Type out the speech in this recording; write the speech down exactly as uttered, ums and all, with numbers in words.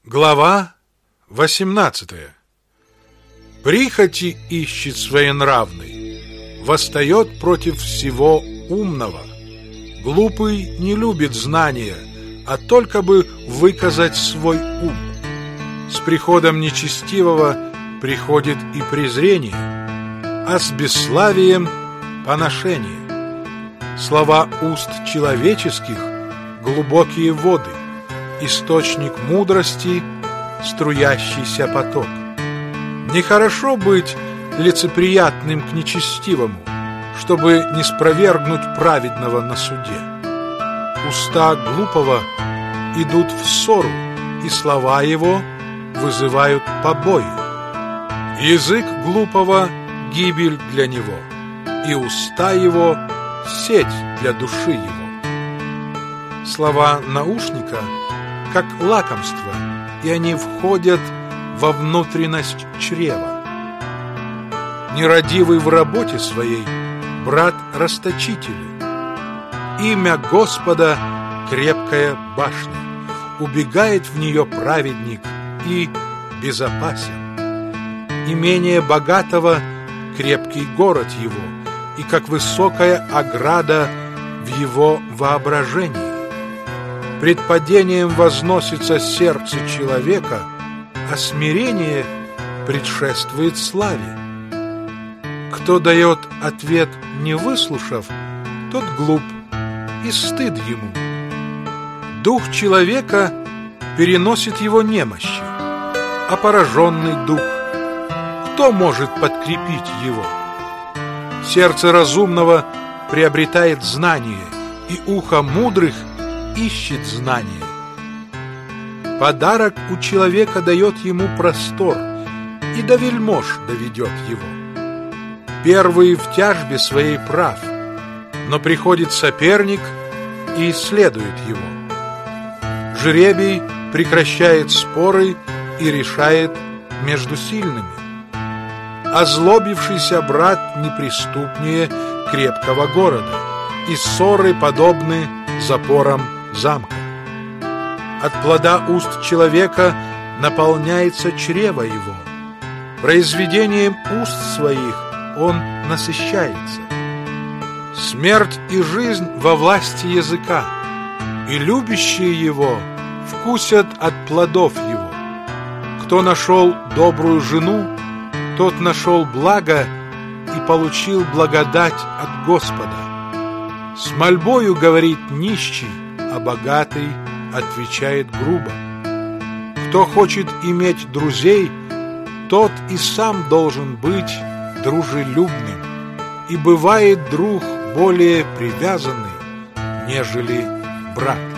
Глава восемнадцатая. Прихоти ищет своенравный, восстает против всего умного. Глупый не любит знания, а только бы выказать свой ум. С приходом нечестивого приходит и презрение, а с бесславием поношение. Слова уст человеческих — глубокие воды, источник мудрости — струящийся поток. Нехорошо быть лицеприятным к нечестивому, чтобы не спровергнуть праведного на суде. Уста глупого идут в ссору, и слова его вызывают побои. Язык глупого — гибель для него, и уста его — сеть для души его. Слова наушника — как лакомство, и они входят во внутренность чрева. Нерадивый в работе своей — брат расточителю. Имя Господа — крепкая башня, убегает в нее праведник и безопасен. Имение богатого — крепкий город его, и как высокая ограда в его воображении. Пред падением возносится сердце человека, а смирение предшествует славе. Кто дает ответ, не выслушав, тот глуп, и стыд ему. Дух человека переносит его немощи, а пораженный дух, кто может подкрепить его? Сердце разумного приобретает знание, и ухо мудрых ищет знание. Подарок у человека дает ему простор, и до вельмож доведет его. Первый в тяжбе своей прав, но приходит соперник и исследует его. Жребий прекращает споры и решает между сильными. Озлобившийся брат неприступнее крепкого города, и ссоры подобны запорам замка. От плода уст человека наполняется чрево его, произведением уст своих он насыщается. Смерть и жизнь во власти языка, и любящие его вкусят от плодов его. Кто нашел добрую жену, тот нашел благо и получил благодать от Господа. С мольбою говорит нищий, а богатый отвечает грубо. Кто хочет иметь друзей, тот и сам должен быть дружелюбным, и бывает друг более привязанный, нежели брат.